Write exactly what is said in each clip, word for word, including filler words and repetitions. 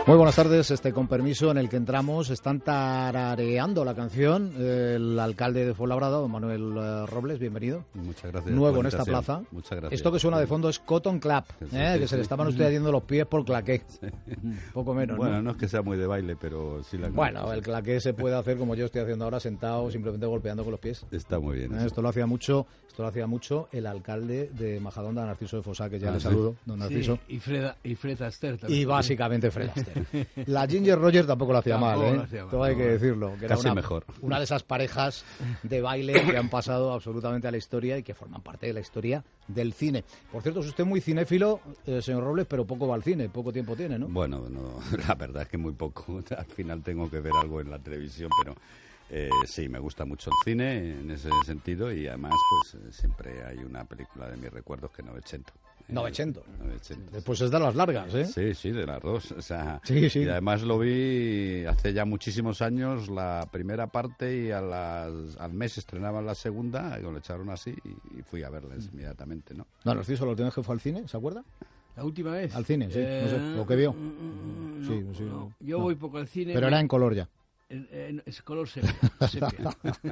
Muy buenas tardes, este con permiso en el que entramos, están tarareando la canción el alcalde de Fuenlabrada, don Manuel uh, Robles, bienvenido. Muchas gracias. Nuevo en esta plaza. Muchas gracias. Esto que suena de fondo es Cotton Club, sí, ¿eh? sí, que sí. se le estaban ustedes yendo los pies por claqué. Sí. Poco menos, Bueno, ¿no? no es que sea muy de baile, pero sí la Bueno, conozco, el sí. claqué se puede hacer como yo estoy haciendo ahora, sentado, simplemente golpeando con los pies. Está muy bien. ¿Eh? Eso. Esto lo hacía mucho, esto lo hacía mucho el alcalde de Majadahonda, Narciso de Fossá, que ya Ah, le sí. saludo, don Narciso. Sí, y Fred, y Fred Astaire también. Y básicamente Fred Astaire. La Ginger Rogers tampoco lo hacía Tampoco mal, ¿eh? lo hacía mal, Todo hay no, que decirlo. Que era casi una, mejor. una de esas parejas de baile que han pasado absolutamente a la historia y que forman parte de la historia del cine. Por cierto, es usted muy cinéfilo, eh, señor Robles, pero poco va al cine, poco tiempo tiene, ¿no? Bueno, no, la verdad es que muy poco. Al final tengo que ver algo en la televisión, pero eh, sí, me gusta mucho el cine en ese sentido y además pues eh, siempre hay una película de mis recuerdos que Novecento. Novecento. Novecento. Pues es de las largas, ¿eh? Sí, sí, de las dos. O sea, Sí, sí. Y además lo vi hace ya muchísimos años, la primera parte, y a las, al mes estrenaban la segunda, y lo echaron así, y, y fui a verles inmediatamente, ¿no? No, Narciso, la última vez que fue al cine, ¿se acuerda? ¿La última vez? Al cine, sí, Eh, no sé, lo que vio. mm, Sí, no, sí, no. Yo no. voy poco al cine. Pero era en color ya. En, en- es color sepia. sepia.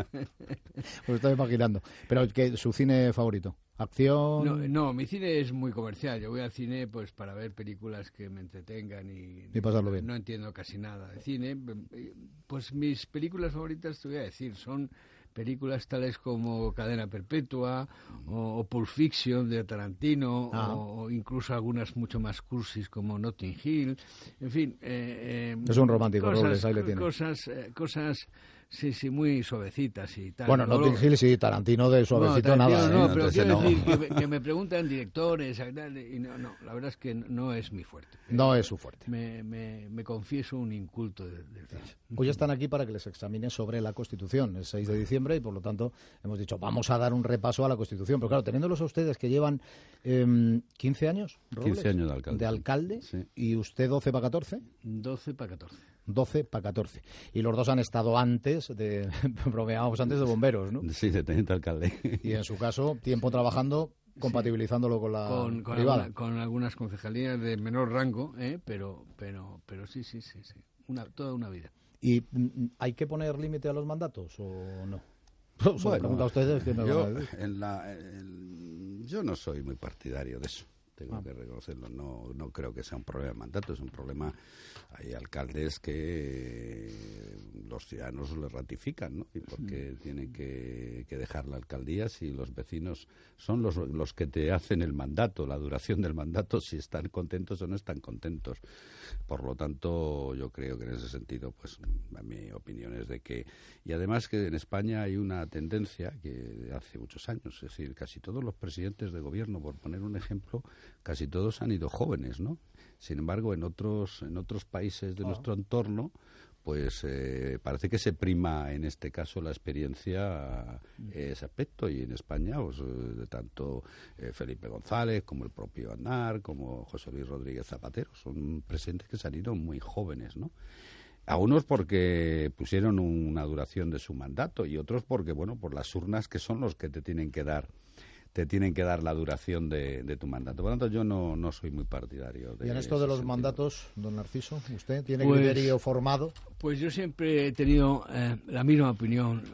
Lo estoy imaginando. Pero que su cine favorito, acción. No, no, mi cine es muy comercial. Yo voy al cine pues para ver películas que me entretengan y, Y pasarlo bien. No entiendo casi nada de cine. Pues mis películas favoritas, te voy a decir, son películas tales como Cadena Perpetua o, o Pulp Fiction de Tarantino, Ah. o, o incluso algunas mucho más cursis como Notting Hill. En fin, eh, eh, Es un romántico, cosas, Robles, ahí le tiene. Cosas, eh, cosas, sí, sí, muy suavecitas y tal. Bueno, Luego- Notting Hill sí, Tarantino de suavecito no, nada. Tarantino ¿eh? no, pero Entonces quiero no. decir que, me- que me preguntan directores y no, no, la verdad es que no es mi fuerte. No es su fuerte. Me, me, me confieso un inculto de- del cine. Hoy están aquí para que les examine sobre la Constitución, el seis de diciembre, y por lo tanto hemos dicho, vamos a dar un repaso a la Constitución. Pero claro, teniéndolos a ustedes que llevan eh, quince años, Robles, quince años de alcalde. de alcalde, Sí. y usted doce para catorce, doce para catorce. doce para catorce. Y los dos han estado antes, de bromeábamos antes, de bomberos, ¿no? Sí, de teniente alcalde. Y en su caso, tiempo trabajando, compatibilizándolo con la Con, con, privada. alguna- con algunas concejalías de menor rango, ¿eh? pero, pero, pero sí, sí, sí, sí. Una, toda una vida. ¿Y mm, hay que poner límite a los mandatos o no? Se lo Bueno, pregunto a ustedes, ¿qué me yo, van a decir? en la, en- yo no soy muy partidario de eso. Tengo Ah. que reconocerlo. No, no creo que sea un problema de mandato, es un problema. Hay alcaldes que eh, los ciudadanos les ratifican, ¿no? Y porque tienen que, que dejar la alcaldía si los vecinos son los, los que te hacen el mandato, la duración del mandato, si están contentos o no están contentos. Por lo tanto, yo creo que en ese sentido, pues, mi opinión es de que. Y además que en España hay una tendencia que de hace muchos años, es decir, casi todos los presidentes de gobierno, por poner un ejemplo, casi todos han ido jóvenes, ¿no? Sin embargo, en otros en otros países de Ah. nuestro entorno, pues eh, parece que se prima en este caso la experiencia eh, ese aspecto, y en España pues, eh, de tanto eh, Felipe González como el propio Aznar, como José Luis Rodríguez Zapatero, son presidentes que se han ido muy jóvenes, ¿no? A unos porque pusieron una duración de su mandato y otros porque, bueno, por las urnas, que son los que te tienen que dar te tienen que dar la duración de, de tu mandato. Por lo tanto, yo no, no soy muy partidario de Y en esto de ese los sentido. mandatos, don Narciso, ¿usted tiene Pues- criterio formado? Pues yo siempre he tenido eh, la misma opinión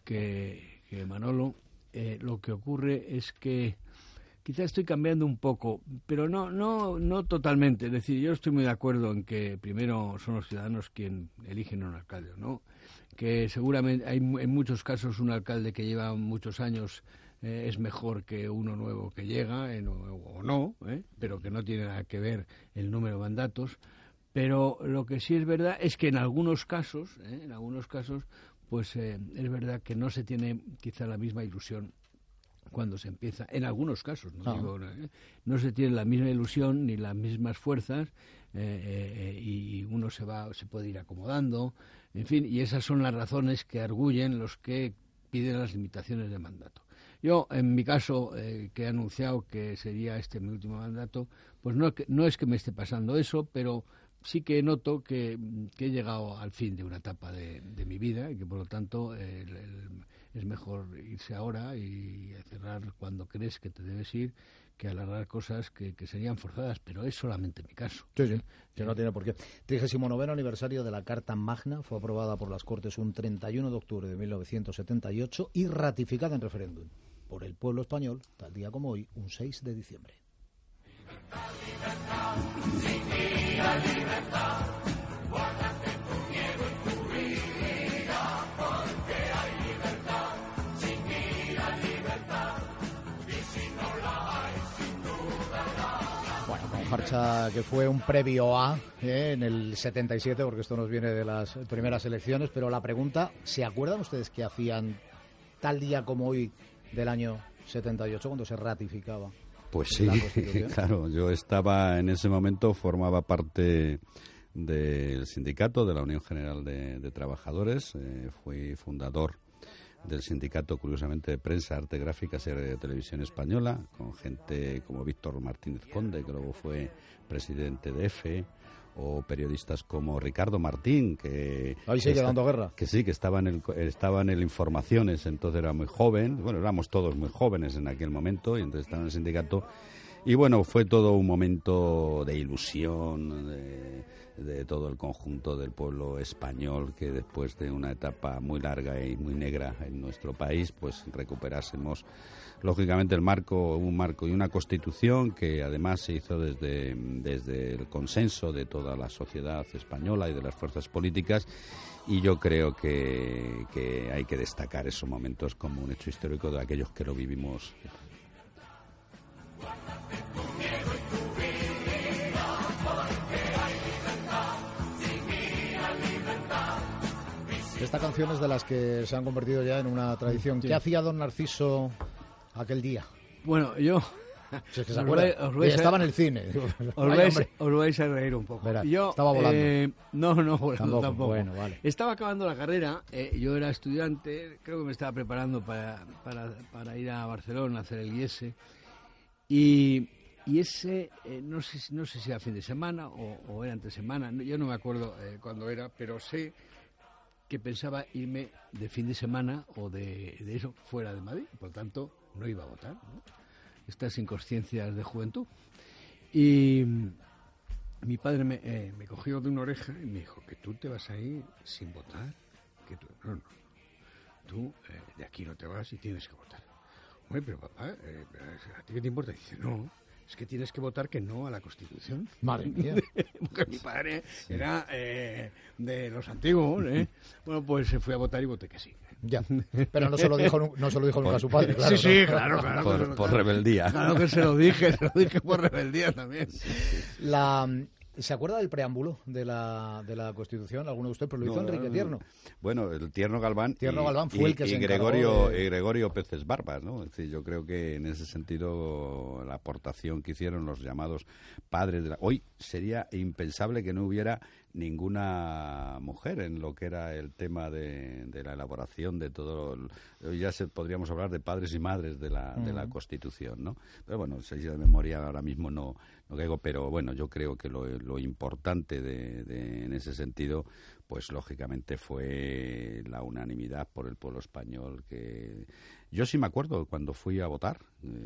que, que Manolo. Eh, lo que ocurre es que quizás estoy cambiando un poco, pero no, no, no totalmente. Es decir, yo estoy muy de acuerdo en que primero son los ciudadanos quien eligen a un alcalde, ¿no? Que seguramente hay mu- en muchos casos un alcalde que lleva muchos años eh, es mejor que uno nuevo que llega, eh, no- o no, ¿eh? Pero que no tiene nada que ver el número de mandatos. Pero lo que sí es verdad es que en algunos casos, ¿eh? en algunos casos, pues eh, es verdad que no se tiene quizá la misma ilusión cuando se empieza, en algunos casos, no, Ah. digo, ¿eh? no se tiene la misma ilusión ni las mismas fuerzas, eh, eh, y uno se va, se puede ir acomodando, en fin, y esas son las razones que arguyen los que piden las limitaciones de mandato. Yo, en mi caso, eh, que he anunciado que sería este mi último mandato, pues no, que- no es que me esté pasando eso, pero sí que noto que, que he llegado al fin de una etapa de, de mi vida y que, por lo tanto, el, el- es mejor irse ahora y cerrar cuando crees que te debes ir, que alargar cosas que, que serían forzadas, pero es solamente mi caso. Sí, sí, que no tiene por qué. trigésimo noveno aniversario de la Carta Magna, fue aprobada por las Cortes un treinta y uno de octubre de mil novecientos setenta y ocho y ratificada en referéndum por el pueblo español, tal día como hoy, un seis de diciembre. Libertad, libertad, sin mía, libertad, guárdate tu miedo y tu vida, porque hay libertad, sin mía, libertad, y si no la hay, sin duda la hay. Bueno, con Jarcha, que fue un previo a, eh, en el setenta y siete, porque esto nos viene de las primeras elecciones, pero la pregunta, ¿se acuerdan ustedes qué hacían tal día como hoy del año setenta y ocho, cuando se ratificaba? Pues sí, claro, yo estaba en ese momento, formaba parte del sindicato de la Unión General de, de Trabajadores, eh, fui fundador del sindicato, curiosamente, de Prensa, Arte Gráfica y Radio Televisión Española, con gente como Víctor Martínez Conde, que luego fue presidente de E F E, o periodistas como Ricardo Martín, que... Ahí sigue está, dando guerra. Que sí, que estaba en, el, estaba en el Informaciones, entonces era muy joven, bueno, éramos todos muy jóvenes en aquel momento, y entonces estaba en el sindicato, y bueno, fue todo un momento de ilusión, de, de todo el conjunto del pueblo español, que después de una etapa muy larga y muy negra en nuestro país, pues recuperásemos lógicamente el marco, un marco y una constitución que además se hizo desde, desde el consenso de toda la sociedad española y de las fuerzas políticas, y yo creo que, que hay que destacar esos momentos como un hecho histórico de aquellos que lo vivimos. Esta canción es de las que se han convertido ya en una tradición. Sí. ¿Qué hacía don Narciso aquel día? Bueno, yo... Si es que se acuerda, estaba en el cine. Os vais, os vais a reír un poco. Verá, yo, estaba volando. Eh, no, no, volando tampoco. tampoco. Bueno, vale. Estaba acabando la carrera, eh, yo era estudiante, creo que me estaba preparando para, para, para ir a Barcelona a hacer el I E S E. Y, y ese, eh, no sé, no sé si era fin de semana o, o era entre semana, yo no me acuerdo eh, cuándo era, pero sé que pensaba irme de fin de semana o de, de eso fuera de Madrid, por lo tanto no iba a votar, ¿no? Estas inconsciencias de juventud. Y mi padre me, eh, me cogió de una oreja y me dijo que tú te vas a ir sin votar, que tú, no, no, tú eh, de aquí no te vas y tienes que votar. Oye, pero papá, eh, ¿a ti qué te importa? Y dice, no, es que tienes que votar que no a la Constitución. Madre mía. Porque mi padre era eh, de los antiguos, ¿eh? Bueno, pues se fue a votar y voté que sí. Ya, pero no se lo dijo, no se lo dijo nunca a su padre, claro. Sí, sí, ¿no? claro, claro. Por, claro, por claro. rebeldía. Claro que se lo dije, se lo dije por rebeldía también. La... ¿Se acuerda del preámbulo de la, de la Constitución? ¿Alguno de ustedes? Pero lo hizo no, Enrique Tierno. Bueno, el Tierno Galván. Tierno y, Galván fue y, el que y se Gregorio, de... y Gregorio Peces Barbas, ¿no? Es decir, yo creo que en ese sentido la aportación que hicieron los llamados padres de la... Hoy sería impensable que no hubiera ninguna mujer en lo que era el tema de, de la elaboración de todo. El, hoy ya se, podríamos hablar de padres y madres de la, uh-huh. de la Constitución, ¿no? Pero bueno, si de memoria ahora mismo no, no caigo, pero bueno, yo creo que lo, lo importante de, de, en ese sentido, pues lógicamente fue la unanimidad por el pueblo español. Que yo sí me acuerdo cuando fui a votar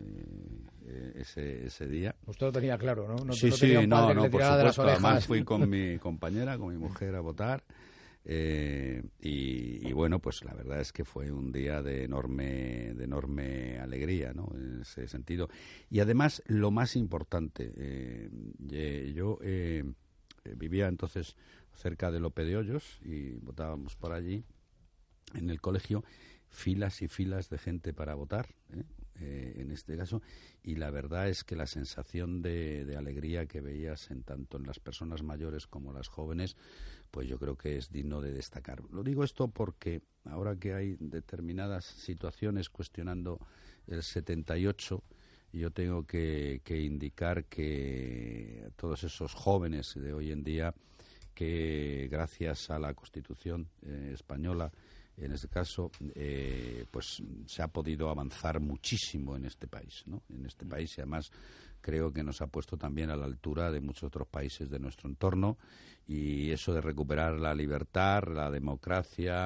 eh, ese, ese día. Usted lo tenía claro, ¿no? No, sí, no sí, no, no, por supuesto. Además fui con mi compañera, con mi mujer a votar. Eh, y, y bueno, pues la verdad es que fue un día de enorme, de enorme alegría, ¿no? En ese sentido. Y además, lo más importante, eh, yo eh, vivía entonces cerca de Lope de Hoyos y votábamos por allí en el colegio, filas y filas de gente para votar, ¿eh? Eh, en este caso, y la verdad es que la sensación de, de alegría que veías en tanto en las personas mayores como las jóvenes, pues yo creo que es digno de destacar. Lo digo esto porque ahora que hay determinadas situaciones cuestionando el setenta y ocho, yo tengo que, que indicar que todos esos jóvenes de hoy en día, que gracias a la Constitución eh, española, en este caso, eh, pues se ha podido avanzar muchísimo en este país, ¿no? En este país, y además creo que nos ha puesto también a la altura de muchos otros países de nuestro entorno, y eso de recuperar la libertad, la democracia,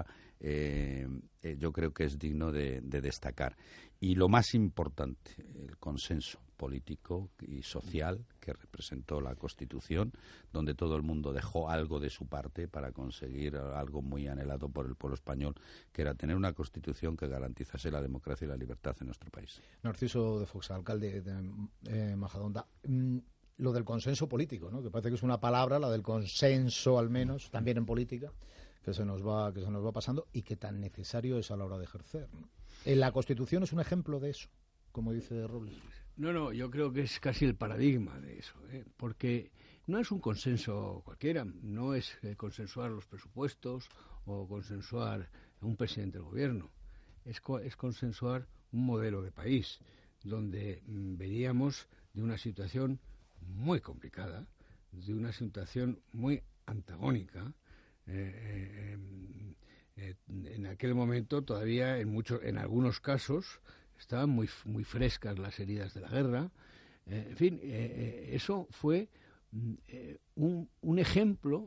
eh, eh, yo creo que es digno de, de destacar. Y lo más importante, el consenso político y social que representó la Constitución, donde todo el mundo dejó algo de su parte para conseguir algo muy anhelado por el pueblo español, que era tener una Constitución que garantizase la democracia y la libertad en nuestro país. Narciso de Fox, alcalde de eh, Majadahonda. Mm, lo del consenso político, ¿no? Que parece que es una palabra, la del consenso al menos, también en política, que se nos va, que se nos va pasando y que tan necesario es a la hora de ejercer, ¿no? En la Constitución es un ejemplo de eso, como dice Robles. No, no, yo creo que es casi el paradigma de eso, ¿eh? Porque no es un consenso cualquiera, no es eh, consensuar los presupuestos o consensuar a un presidente del gobierno, es, co- es consensuar un modelo de país donde mm, veníamos de una situación muy complicada, de una situación muy antagónica. Eh, eh, eh, en aquel momento todavía en muchos, en algunos casos estaban muy muy frescas las heridas de la guerra. Eh, en fin, eh, eh, eso fue eh, un, un ejemplo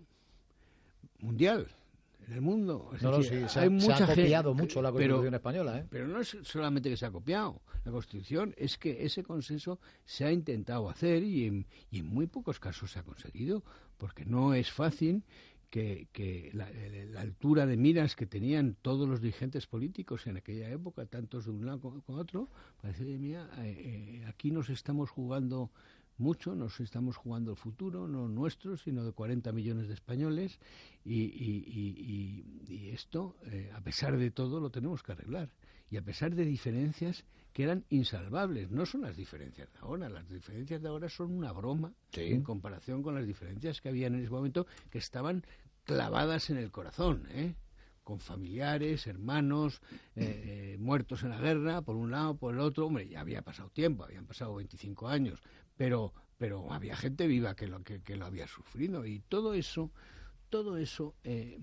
mundial en el mundo. Es No, no, decir, sí, se, hay ha, mucha se ha copiado gente, mucho la Constitución pero, española, ¿eh? Pero no es solamente que se ha copiado la Constitución, es que ese consenso se ha intentado hacer y en, y en muy pocos casos se ha conseguido, porque no es fácil que, que la, la altura de miras que tenían todos los dirigentes políticos en aquella época, tantos de un lado como de otro, parece, mira, eh, eh, aquí nos estamos jugando mucho, nos estamos jugando el futuro, no nuestro, sino de cuarenta millones de españoles, y, y, y, y, y esto, eh, a pesar de todo, lo tenemos que arreglar. Y a pesar de diferencias que eran insalvables, no son las diferencias de ahora, las diferencias de ahora son una broma, sí, en comparación con las diferencias que habían en ese momento, que estaban clavadas en el corazón, ¿eh? Con familiares, hermanos, eh, eh, muertos en la guerra, por un lado, por el otro. Hombre, ya había pasado tiempo, habían pasado veinticinco años, pero pero había gente viva que lo que, que lo había sufrido, y todo eso, todo eso eh,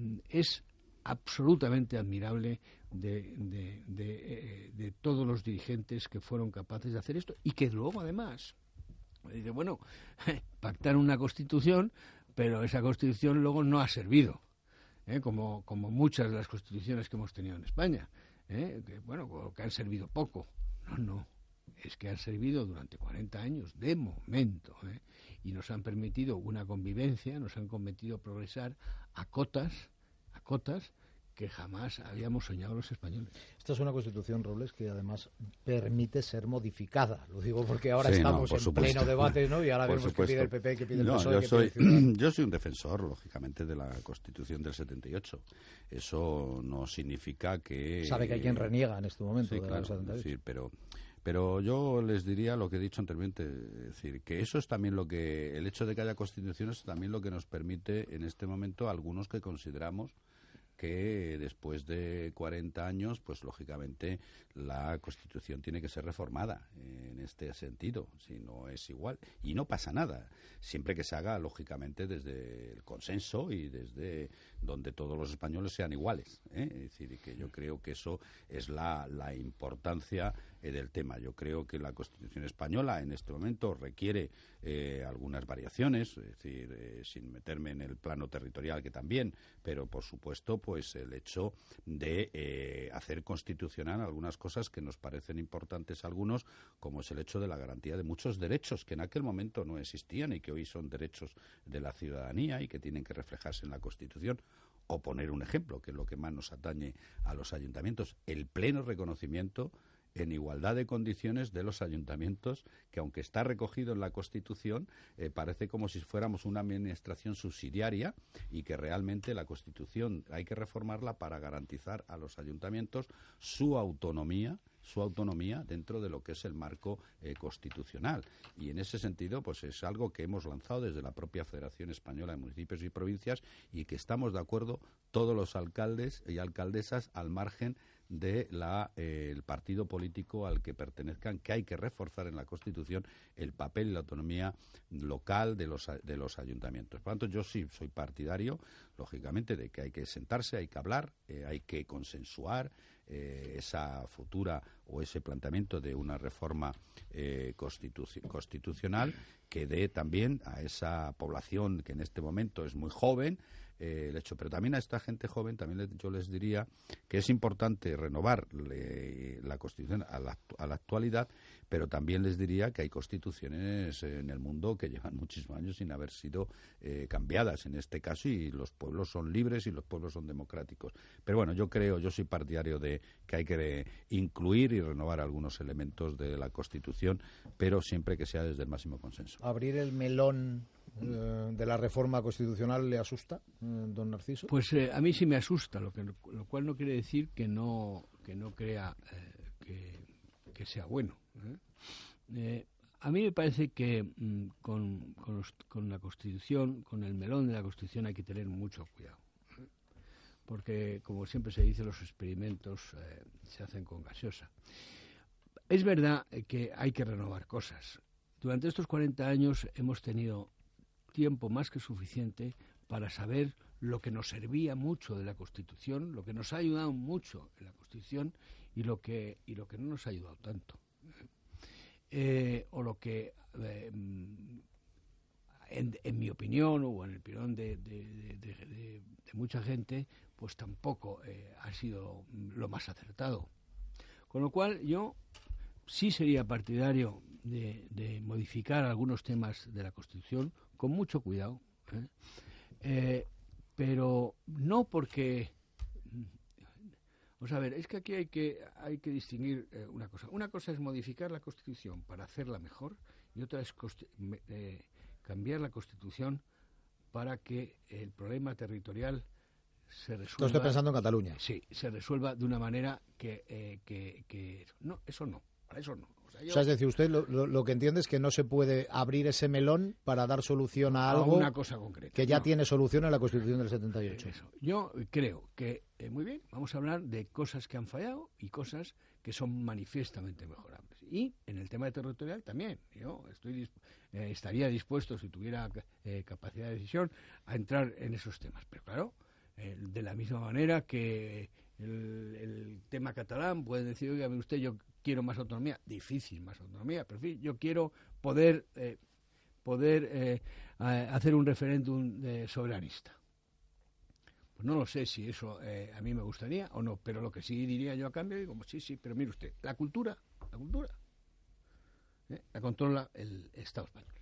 es absolutamente admirable de, de, de, eh, de todos los dirigentes que fueron capaces de hacer esto, y que luego además dice, bueno, pactaron una Constitución, pero esa Constitución luego no ha servido, ¿eh? como, como muchas de las constituciones que hemos tenido en España, ¿eh? que, bueno, que han servido poco. No, no, es que han servido durante cuarenta años, de momento, ¿eh? y nos han permitido una convivencia, nos han permitido progresar a cotas, a cotas que jamás habíamos soñado los españoles. Esta es una Constitución, Robles, que además permite ser modificada. Lo digo porque ahora sí, estamos no, en supuesto. pleno debate, ¿no? Y ahora Por vemos supuesto. que pide el P P, que pide el no, P S O E, yo que soy, pide Ciudadanos. yo soy un defensor, lógicamente, de la Constitución del setenta y ocho. Eso no significa que... Sabe que hay quien reniega en este momento sí, de claro, la setenta y ocho. es decir, pero... Pero yo les diría lo que he dicho anteriormente, es decir, que eso es también lo que, el hecho de que haya constituciones es también lo que nos permite en este momento a algunos que consideramos que después de cuarenta años, pues lógicamente la Constitución tiene que ser reformada en este sentido, si no es igual. Y no pasa nada, siempre que se haga, lógicamente, desde el consenso y desde donde todos los españoles sean iguales, ¿eh? Es decir, que yo creo que eso es la, la importancia eh, del tema. Yo creo que la Constitución española en este momento requiere eh, algunas variaciones, es decir, eh, sin meterme en el plano territorial, que también, pero por supuesto, pues el hecho de eh, hacer constitucional algunas cosas que nos parecen importantes a algunos, como es el hecho de la garantía de muchos derechos que en aquel momento no existían y que hoy son derechos de la ciudadanía y que tienen que reflejarse en la Constitución. O poner un ejemplo, que es lo que más nos atañe a los ayuntamientos, el pleno reconocimiento en igualdad de condiciones de los ayuntamientos, que aunque está recogido en la Constitución, eh, parece como si fuéramos una administración subsidiaria, y que realmente la Constitución hay que reformarla para garantizar a los ayuntamientos su autonomía, su autonomía dentro de lo que es el marco eh, constitucional. Y en ese sentido, pues es algo que hemos lanzado desde la propia Federación Española de Municipios y Provincias, y que estamos de acuerdo todos los alcaldes y alcaldesas, al margen de la, eh, el partido político al que pertenezcan, que hay que reforzar en la Constitución el papel y la autonomía local de los, de los ayuntamientos. Por lo tanto, yo sí soy partidario, lógicamente, de que hay que sentarse, hay que hablar, eh, hay que consensuar eh, esa futura o ese planteamiento de una reforma eh, constitu constitucional que dé también a esa población que en este momento es muy joven eh, el hecho. Pero también a esta gente joven, también le, yo les diría que es importante renovar le, la Constitución a la, a la actualidad, pero también les diría que hay constituciones en el mundo que llevan muchísimos años sin haber sido eh, cambiadas en este caso, y los pueblos son libres y los pueblos son democráticos. Pero bueno, yo creo, yo soy partidario de que hay que incluir y renovar algunos elementos de la Constitución, pero siempre que sea desde el máximo consenso. ¿Abrir el melón eh, de la reforma constitucional le asusta, eh, don Narciso? Pues eh, a mí sí me asusta, lo, que, lo cual no quiere decir que no, que no crea eh, que, que sea bueno. ¿eh? Eh, a mí me parece que mm, con, con, los, con la Constitución, con el melón de la Constitución hay que tener mucho cuidado. ¿eh? Porque, como siempre se dice, los experimentos eh, se hacen con gaseosa. Es verdad que hay que renovar cosas. Durante estos cuarenta años hemos tenido tiempo más que suficiente para saber lo que nos servía mucho de la Constitución, lo que nos ha ayudado mucho en la Constitución y lo que, y lo que no nos ha ayudado tanto. Eh, o lo que, eh, en, en mi opinión, o en el opinión de, de, de, de, de, de mucha gente, pues tampoco eh, ha sido lo más acertado. Con lo cual yo sí sería partidario de, de modificar algunos temas de la Constitución con mucho cuidado, ¿eh? Eh, pero no porque... Vamos a ver, es que aquí hay que, hay que distinguir eh, una cosa. Una cosa es modificar la Constitución para hacerla mejor, y otra es eh, cambiar la Constitución para que el problema territorial se resuelva... Estoy pensando en Cataluña. Sí, se resuelva de una manera que... Eh, que, que no, eso no, para eso no. O sea, yo, o sea, es decir, usted lo, lo, lo que entiende es que no se puede abrir ese melón para dar solución a algo a una cosa concreta, que ya no. tiene solución en la Constitución del setenta y ocho. Eso. Yo creo que, eh, muy bien, vamos a hablar de cosas que han fallado y cosas que son manifiestamente mejorables. Y en el tema territorial también. Yo estoy eh, estaría dispuesto, si tuviera eh, capacidad de decisión, a entrar en esos temas. Pero claro, eh, de la misma manera que el, el tema catalán puede decir, oiga, usted, yo quiero más autonomía. Difícil más autonomía, pero en fin, yo quiero poder, eh, poder eh, hacer un referéndum eh, soberanista. Pues no lo sé si eso eh, a mí me gustaría o no, pero lo que sí diría yo a cambio, digo, sí, sí, pero mire usted, la cultura, la cultura, ¿eh? la controla el Estado español.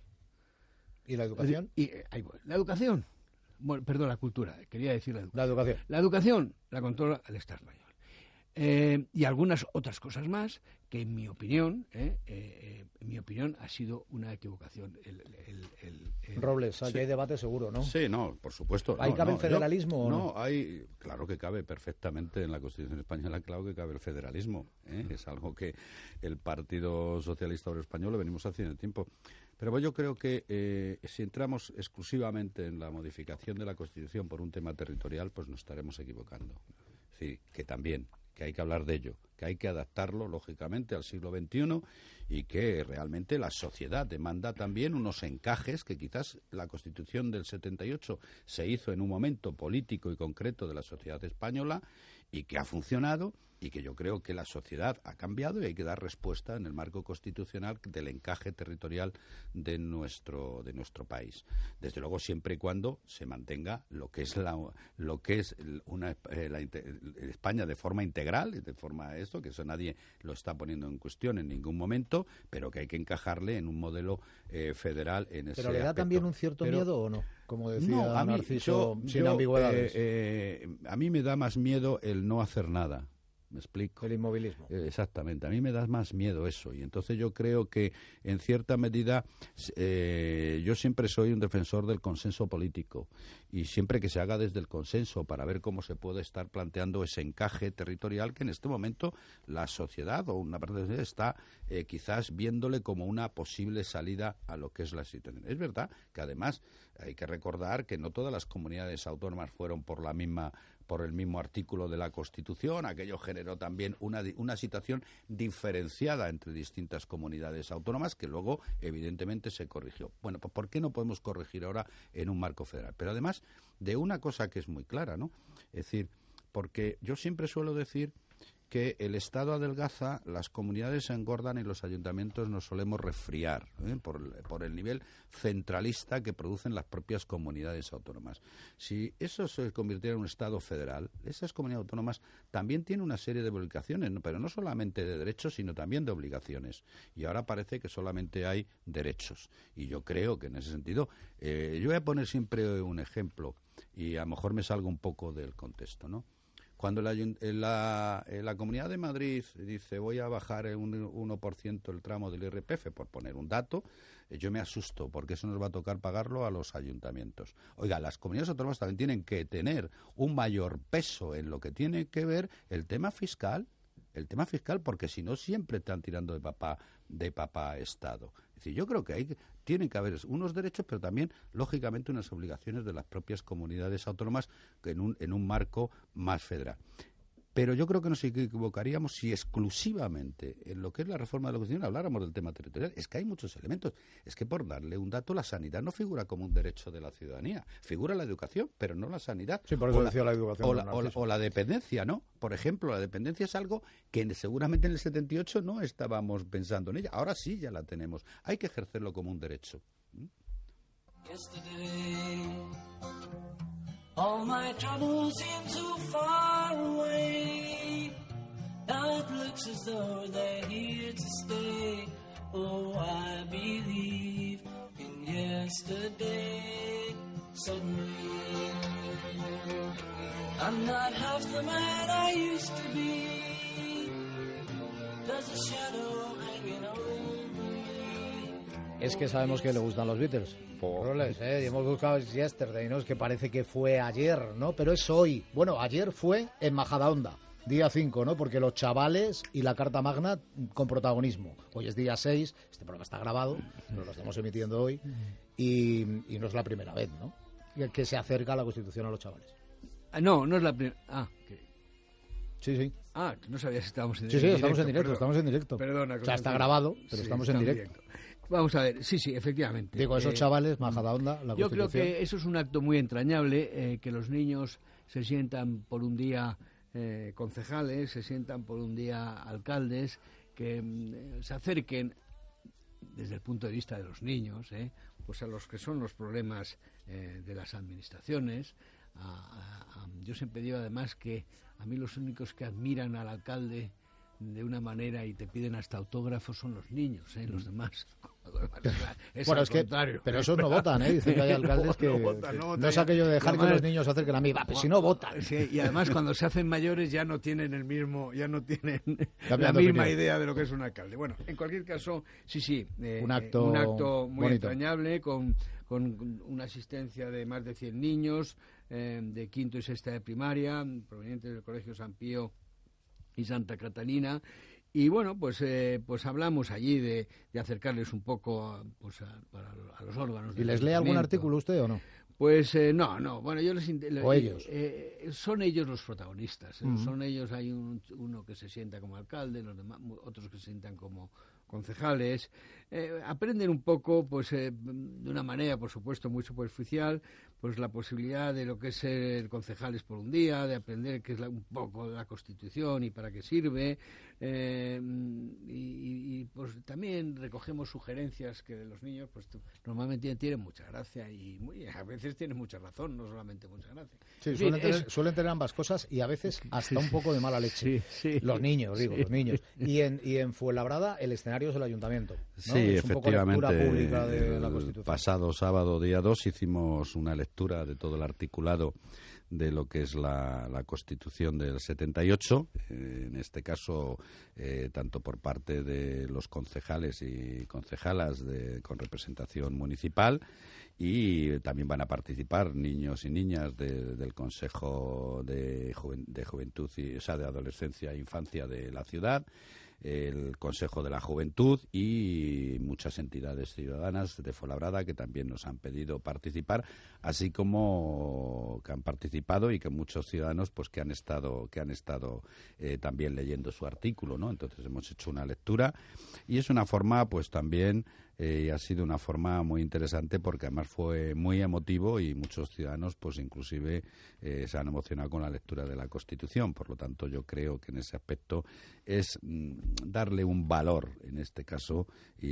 ¿Y la educación? Y, eh, ahí voy. La educación, bueno, perdón, la cultura, quería decir la educación. La educación. La educación la controla el Estado español. Eh, y algunas otras cosas más que en mi opinión eh, eh, en mi opinión ha sido una equivocación el, el, el, el... Robles, aquí sí. hay debate seguro, ¿no? Sí, no, por supuesto. ¿Ahí no, cabe no, el federalismo yo, o no? No, hay, claro que cabe perfectamente en la Constitución española, claro que cabe el federalismo, ¿eh? Es algo que el Partido Socialista Obrero Español lo venimos haciendo tiempo. Pero yo creo que eh, si entramos exclusivamente en la modificación de la Constitución por un tema territorial, pues nos estaremos equivocando. Es decir, que también, que hay que hablar de ello, que hay que adaptarlo, lógicamente, al siglo veintiuno y que realmente la sociedad demanda también unos encajes que quizás la Constitución del setenta y ocho se hizo en un momento político y concreto de la sociedad española y que ha funcionado y que yo creo que la sociedad ha cambiado y hay que dar respuesta en el marco constitucional del encaje territorial de nuestro de nuestro país. Desde luego siempre y cuando se mantenga lo que es la lo que es una eh, la, España de forma integral, de forma esto que eso nadie lo está poniendo en cuestión en ningún momento, pero que hay que encajarle en un modelo eh, federal en ese ¿Pero le da aspecto. también un cierto pero, miedo o no? Como decía no, a mí, Narciso, yo, sin yo, ambigüedades. Eh, eh, a mí me da más miedo el no hacer nada. ¿Me explico? El inmovilismo. Eh, exactamente. A mí me da más miedo eso. Y entonces yo creo que, en cierta medida, eh, yo siempre soy un defensor del consenso político. Y siempre que se haga desde el consenso para ver cómo se puede estar planteando ese encaje territorial que en este momento la sociedad o una parte de la sociedad está eh, quizás viéndole como una posible salida a lo que es la situación. Es verdad que además hay que recordar que no todas las comunidades autónomas fueron por la misma por el mismo artículo de la Constitución. Aquello generó también una, una situación diferenciada entre distintas comunidades autónomas que luego, evidentemente, se corrigió. Bueno, pues ¿por qué no podemos corregir ahora en un marco federal? Pero además de una cosa que es muy clara, ¿no? Es decir, porque yo siempre suelo decir que el Estado adelgaza, las comunidades se engordan y los ayuntamientos nos solemos resfriar, ¿eh? por, por el nivel centralista que producen las propias comunidades autónomas. Si eso se convirtiera en un Estado federal, esas comunidades autónomas también tienen una serie de obligaciones, ¿no? Pero no solamente de derechos, sino también de obligaciones. Y ahora parece que solamente hay derechos. Y yo creo que en ese sentido, eh, yo voy a poner siempre un ejemplo, y a lo mejor me salgo un poco del contexto, ¿no? Cuando la, la, la Comunidad de Madrid dice voy a bajar un uno por ciento el tramo del I R P F, por poner un dato, yo me asusto, porque eso nos va a tocar pagarlo a los ayuntamientos. Oiga, las comunidades autónomas también tienen que tener un mayor peso en lo que tiene que ver el tema fiscal, el tema fiscal, porque si no siempre están tirando de papá, de papá a Estado. Es decir, yo creo que hay, tienen que haber unos derechos, pero también, lógicamente, unas obligaciones de las propias comunidades autónomas en un, en un marco más federal. Pero yo creo que nos equivocaríamos si exclusivamente en lo que es la reforma de la Constitución habláramos del tema territorial. Es que hay muchos elementos. Es que, por darle un dato, la sanidad no figura como un derecho de la ciudadanía. Figura la educación, pero no la sanidad. Sí, por eso o decía la, la educación. O la, o, la, o la dependencia, ¿no? Por ejemplo, la dependencia es algo que seguramente en el setenta y ocho no estábamos pensando en ella. Ahora sí ya la tenemos. Hay que ejercerlo como un derecho. ¿Mm? All my troubles seem so far away. Now it looks as though they're here to stay. Oh, I believe in yesterday. Suddenly, I'm not half the man I used to be. There's a shadow hanging over me. Es que sabemos que le gustan los Beatles. Roles, ¿eh? Y hemos buscado Yesterday, ¿no? Es que parece que fue ayer, ¿no? Pero es hoy. Bueno, ayer fue en Majadahonda, día cinco, ¿no? Porque los chavales y la Carta Magna con protagonismo. Hoy es día seis, este programa está grabado, nos lo estamos emitiendo hoy, y, y no es la primera vez, ¿no? Que, que se acerca la Constitución a los chavales. Ah, no, no es la primera... Ah, que... Sí, sí. Ah, no sabía si estábamos en sí, directo. Sí, estamos en directo, perdón. estamos en directo. Perdona. O sea, está grabado, pero sí, estamos en directo. directo. Vamos a ver, sí, sí, efectivamente. Digo, esos eh, chavales, Majadahonda, la Yo Constitución. creo que eso es un acto muy entrañable, eh, que los niños se sientan por un día eh, concejales, se sientan por un día alcaldes, que eh, se acerquen desde el punto de vista de los niños, eh, pues a los que son los problemas eh, de las administraciones. A, a, a, yo siempre digo además que a mí los únicos que admiran al alcalde de una manera y te piden hasta autógrafos son los niños, ¿eh? Los demás. Es bueno, es que, pero esos no votan, ¿eh? Dicen que hay alcantes que no, no, votan, no, no es aquello de dejar además, que los niños se acerquen a mí, va, pues si no votan. Sí, y además cuando se hacen mayores ya no tienen el mismo, ya no tienen la misma idea de lo que es un alcalde. Bueno, en cualquier caso, sí, sí, eh, un acto, un acto muy bonito. entrañable con, con una asistencia de más de cien niños eh, de quinto y sexta de primaria, provenientes del Colegio San Pío y Santa Catalina. Y bueno, pues eh, pues hablamos allí de, de acercarles un poco a, pues a, para, a los órganos. ¿Y les lee algún artículo usted o no? Pues eh, no, no. Bueno, yo les o ellos. Eh, son ellos los protagonistas. ¿eh? Uh-huh. Son ellos. Hay un, uno que se sienta como alcalde, los demás, otros que se sientan como concejales. Eh, aprenden un poco, pues eh, de una manera, por supuesto, muy superficial, pues la posibilidad de lo que es ser concejales por un día, de aprender qué es la, un poco de la Constitución y para qué sirve. Eh, y, y pues también recogemos sugerencias que de los niños pues normalmente tienen, tienen mucha gracia y muy, a veces tienen mucha razón, no solamente mucha gracia. Sí, suelen, fin, tener, es... suelen tener ambas cosas y a veces hasta un poco de mala leche. Sí, sí, los niños, digo, sí. los niños. Y en, y en Fuenlabrada el escenario es el ayuntamiento, ¿no? Sí, es efectivamente. Un poco lectura pública de la Constitución. El pasado sábado, día dos, hicimos una lectura de todo el articulado de lo que es la, la Constitución del setenta y ocho, eh, en este caso eh, tanto por parte de los concejales y concejalas de, con representación municipal, y también van a participar niños y niñas de, del Consejo de, Juven, de Juventud, y, o sea, de Adolescencia e Infancia de la ciudad, el Consejo de la Juventud y muchas entidades ciudadanas de Fuenlabrada que también nos han pedido participar, así como que han participado y que muchos ciudadanos pues que han estado que han estado eh, también leyendo su artículo, ¿no? Entonces hemos hecho una lectura y es una forma pues también Eh, y ha sido una forma muy interesante porque además fue muy emotivo y muchos ciudadanos pues inclusive eh, se han emocionado con la lectura de la Constitución. Por lo tanto, yo creo que en ese aspecto es mm, darle un valor en este caso,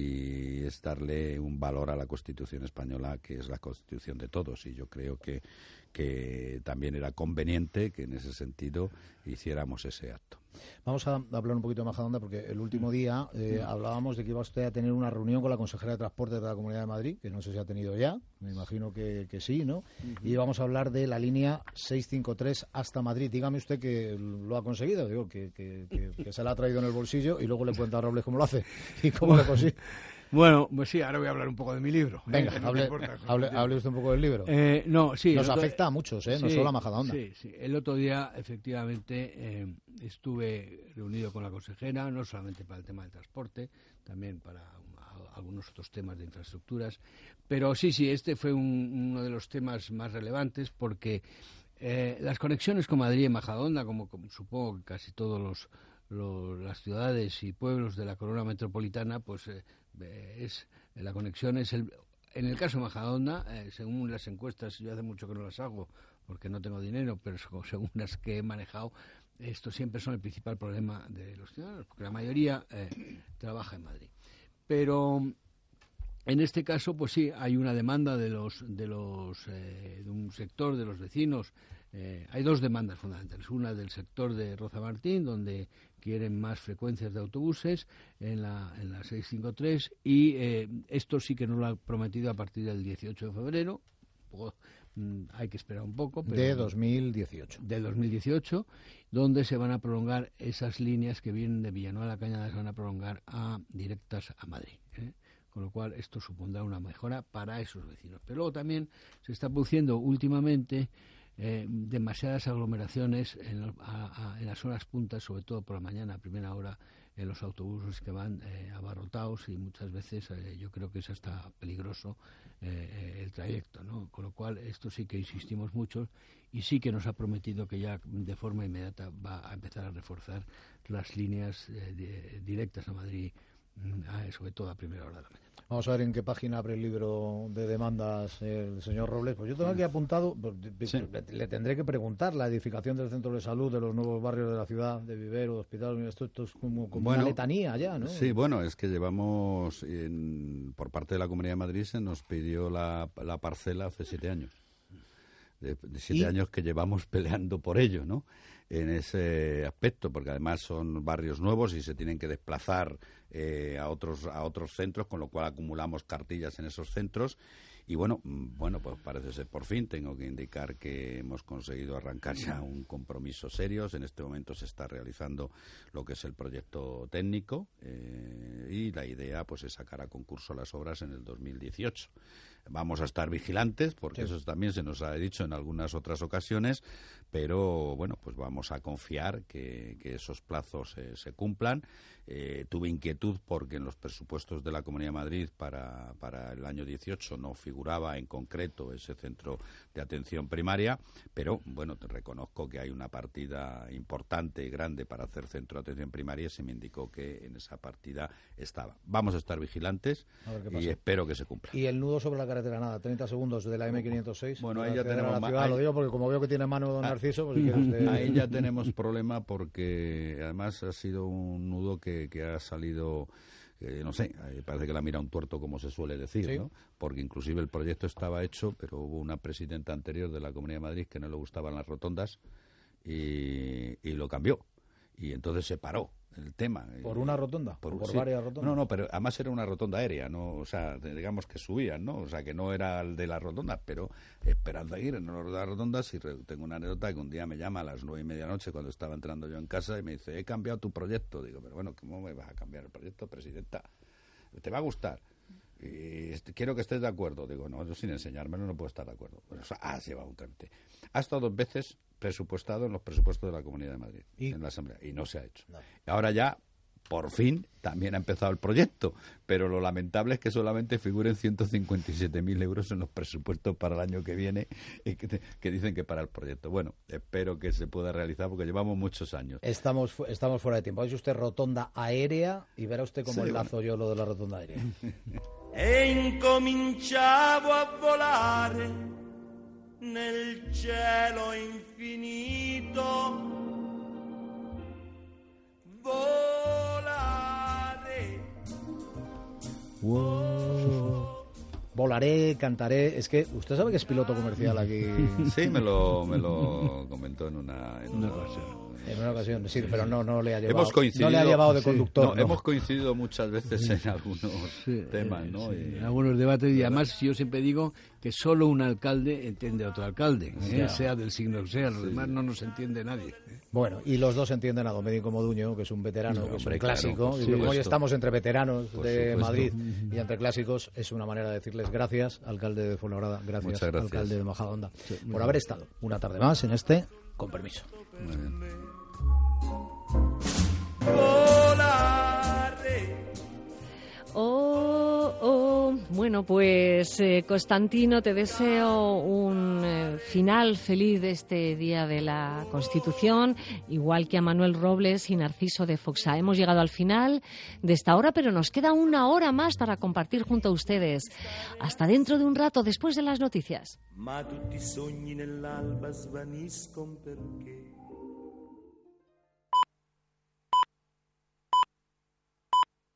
y es darle un valor a la Constitución española, que es la Constitución de todos, y yo creo que, que también era conveniente que en ese sentido hiciéramos ese acto. Vamos a hablar un poquito de Majadahonda porque el último día eh, hablábamos de que iba usted a tener una reunión con la consejera de Transportes de la Comunidad de Madrid, que no sé si ha tenido ya, me imagino que, que sí, ¿no? Uh-huh. Y vamos a hablar de la línea seiscientos cincuenta y tres hasta Madrid. Dígame usted que lo ha conseguido, digo, que, que, que, que se la ha traído en el bolsillo y luego le cuenta a Robles cómo lo hace y cómo lo consigue. Bueno, pues sí, ahora voy a hablar un poco de mi libro. Venga, ¿eh? hable, importa, hable, hable usted un poco del libro. Eh, no, sí. Nos otro... afecta a muchos, ¿eh? No sí, solo a Majadahonda. Sí, sí. El otro día, efectivamente, eh, estuve reunido con la consejera, no solamente para el tema del transporte, también para a, algunos otros temas de infraestructuras. Pero sí, sí, este fue un, uno de los temas más relevantes porque eh, las conexiones con Madrid y Majadahonda, como, como supongo que casi todos los, los las ciudades y pueblos de la corona metropolitana, pues eh, es la conexión es el en el caso de Majadahonda, eh, según las encuestas, yo hace mucho que no las hago porque no tengo dinero, pero según las que he manejado, estos siempre son el principal problema de los ciudadanos, porque la mayoría eh, trabaja en Madrid. Pero en este caso, pues sí, hay una demanda de los de los eh, de un sector de los vecinos. Eh, hay dos demandas fundamentales. Una del sector de Roza Martín, donde quieren más frecuencias de autobuses en la, en la seiscientos cincuenta y tres, y eh, esto sí que nos lo ha prometido a partir del dieciocho de febrero. Pues, mm, hay que esperar un poco. Pero de dos mil dieciocho. De dos mil dieciocho, donde se van a prolongar esas líneas que vienen de Villanueva de la Cañada, se van a prolongar a directas a Madrid, ¿eh? Con lo cual esto supondrá una mejora para esos vecinos. Pero luego también se está produciendo últimamente Eh, demasiadas aglomeraciones en, a, a, en las horas puntas, sobre todo por la mañana, a primera hora, en los autobuses que van eh, abarrotados, y muchas veces eh, yo creo que es hasta peligroso eh, el trayecto, ¿no? Con lo cual esto sí que insistimos mucho, y sí que nos ha prometido que ya de forma inmediata va a empezar a reforzar las líneas eh, de, directas a Madrid, eh, sobre todo a primera hora de la mañana. Vamos a ver en qué página abre el libro de demandas el señor Robles. Pues yo tengo aquí apuntado, sí. le, le tendré que preguntar, la edificación del centro de salud, de los nuevos barrios de la ciudad, de Vivero, de Hospital, esto, esto es como, como bueno, una letanía ya, ¿no? Sí, bueno, es que llevamos, en, por parte de la Comunidad de Madrid se nos pidió la, la parcela hace siete años. De, de siete ¿Y? años que llevamos peleando por ello, ¿no? En ese aspecto, porque además son barrios nuevos y se tienen que desplazar eh, a otros a otros centros, con lo cual acumulamos cartillas en esos centros. Y bueno, bueno, pues parece ser por fin, tengo que indicar que hemos conseguido arrancar ya un compromiso serio. En este momento se está realizando lo que es el proyecto técnico eh, y la idea pues es sacar a concurso las obras en el dos mil dieciocho. Vamos a estar vigilantes, porque sí. Eso también se nos ha dicho en algunas otras ocasiones, pero bueno, pues vamos a confiar que, que esos plazos eh, se cumplan. Eh, tuve inquietud porque en los presupuestos de la Comunidad de Madrid para, para el año dieciocho no figuraba en concreto ese centro de atención primaria, pero bueno, te reconozco que hay una partida importante y grande para hacer centro de atención primaria y se me indicó que en esa partida estaba. Vamos a estar vigilantes y espero que se cumpla. Y el nudo sobre la carretera, nada, treinta segundos de la eme quinientos seis. Bueno, ahí ya tenemos... La ciudad, ahí... Lo digo porque como veo que tiene mano don Narciso, pues si quiere usted... Ahí ya tenemos problema porque además ha sido un nudo que, que ha salido... Eh, no sé, parece que la mira un tuerto, como se suele decir, ¿sí? ¿No? Porque inclusive el proyecto estaba hecho, pero hubo una presidenta anterior de la Comunidad de Madrid que no le gustaban las rotondas y, y lo cambió. Y entonces se paró el tema. ¿Por una rotonda? Por, ¿Por sí. varias rotondas? No, no, pero además era una rotonda aérea, no, o sea, digamos que subían, ¿no? O sea, que no era el de las rotondas, pero esperando a ir en una de las rotondas. Y re, tengo una anécdota que un día me llama a las nueve y media de la noche cuando estaba entrando yo en casa y me dice, he cambiado tu proyecto. Digo, pero bueno, ¿cómo me vas a cambiar el proyecto, presidenta? ¿Te va a gustar? Y quiero que estés de acuerdo. Digo, no, yo sin enseñármelo no puedo estar de acuerdo. Pues, o sea, has llevado un trámite. Ha estado dos veces presupuestado en los presupuestos de la Comunidad de Madrid, ¿Y? en la Asamblea, y no se ha hecho. No. Ahora ya, por fin, también ha empezado el proyecto, pero lo lamentable es que solamente figuren ciento cincuenta y siete mil euros en los presupuestos para el año que viene, y que, que dicen que para el proyecto. Bueno, espero que se pueda realizar porque llevamos muchos años. Estamos estamos fuera de tiempo. Ha dicho usted rotonda aérea y verá usted cómo sí, enlazo bueno. yo lo de la rotonda aérea. e incominciavo a volare nel cielo infinito, volare. Wow. Volaré, cantaré. Es que usted sabe que es piloto comercial aquí. Sí, me lo, me lo comentó en una, en una ocasión. En una ocasión, sí, pero no, no le ha llevado. Hemos coincidido, no le ha llevado de sí, conductor. no, ¿no? Hemos coincidido muchas veces en algunos Sí, temas, eh, ¿no? sí, Y- en algunos debates, y además yo siempre digo que solo un alcalde entiende a otro alcalde, ¿eh? Ya. sea del signo que sea, los demás no nos entiende nadie. ¿eh? Bueno, y los dos entienden a Don Benito Moduño, que es un veterano, que es un hombre, claro, clásico. por y como hoy supuesto. estamos entre veteranos Por de supuesto. Madrid y entre clásicos, es una manera de decirles gracias, alcalde de Fuenlabrada, gracias, Muchas gracias. alcalde de Majadahonda, por haber estado una tarde más en este Con Permiso. Muy bien. Volare. Oh, oh. Bueno, pues eh, Constantino, te deseo un eh, final feliz de este Día de la Constitución, igual que a Manuel Robles y Narciso de Foxá. Hemos llegado al final de esta hora, pero nos queda una hora más para compartir junto a ustedes. Hasta dentro de un rato, después de las noticias. Ma tutti i sogni nell'alba svaniscono perché